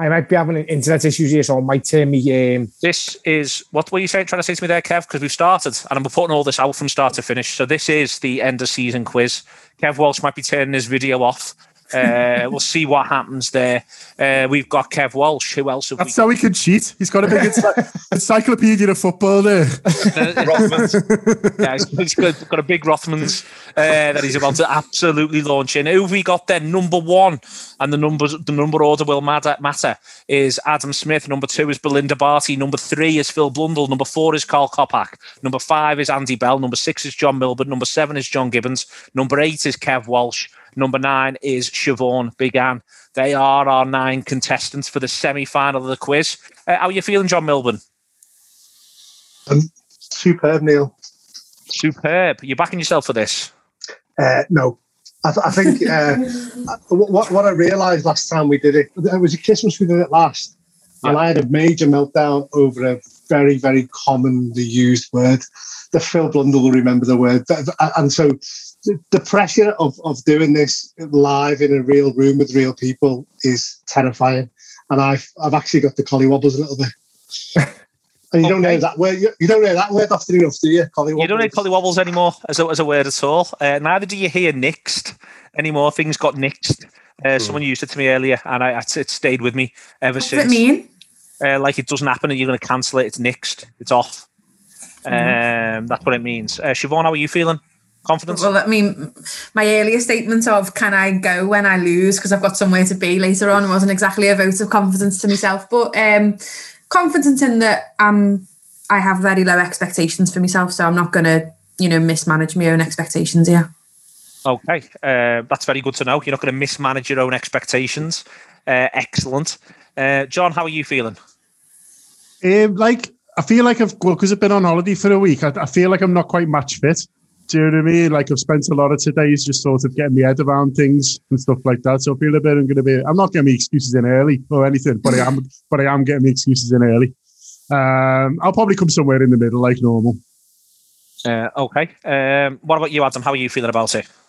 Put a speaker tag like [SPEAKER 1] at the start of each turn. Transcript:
[SPEAKER 1] I might be having internet issues here, so I might turn me...
[SPEAKER 2] This is... What were you trying to say to me there, Kev? Because we've started, and I'm putting all this out from start to finish. So this is the end-of-season quiz. Kev Walsh might be turning his video off. We'll see what happens there. We've got Kev Walsh. Who else have
[SPEAKER 3] That's how he can cheat. He's got a big encyclopedia of football there.
[SPEAKER 2] Yeah, he's got a big Rothmans that he's about to absolutely launch in. Who have we got then? Number one, and the number order will matter, is Adam Smith. Number 2 is Belinda Barty. Number 3 is Phil Blundell. Number 4 is Carl Kopak. Number 5 is Andy Bell. Number 6 is John Milburn. Number 7 is John Gibbons. Number 8 is Kev Walsh. Number 9 is Siobhan Big Ann. They are our 9 contestants for the semi-final of the quiz. How are you feeling, John Milburn?
[SPEAKER 4] Superb, Neil.
[SPEAKER 2] Superb. You backing yourself for this?
[SPEAKER 4] No. I think what I realised last time we did it was at Christmas we did it last, and I had a major meltdown over a very, very commonly used word. The Phil Blundell will remember the word. And so the pressure of doing this live in a real room with real people is terrifying. And I've actually got the collywobbles a little bit. And you don't know that word. You don't know that word often enough, do you? Collywobbles.
[SPEAKER 2] You don't know collywobbles anymore as a word at all. Neither do you hear nixed anymore. Things got nixed. Someone used it to me earlier, and it stayed with me ever since.
[SPEAKER 5] What does it mean?
[SPEAKER 2] Like it doesn't happen and you're going to cancel it. It's nixed. It's off. That's what it means. Siobhan, how are you feeling? Confidence?
[SPEAKER 5] Well, I mean, my earlier statement of can I go when I lose because I've got somewhere to be later on wasn't exactly a vote of confidence to myself, but confidence in that I have very low expectations for myself, so I'm not going to, mismanage my own expectations here.
[SPEAKER 2] Okay, that's very good to know. You're not going to mismanage your own expectations. Excellent. John, how are you feeling?
[SPEAKER 3] I feel like because I've been on holiday for a week, I feel like I'm not quite match fit. Do you know what I mean? Like I've spent a lot of todays just sort of getting my head around things and stuff like that. So I feel I'm not getting my excuses in early or anything, but I am getting my excuses in early. I'll probably come somewhere in the middle like normal.
[SPEAKER 2] Okay. What about you, Adam? How are you feeling about it?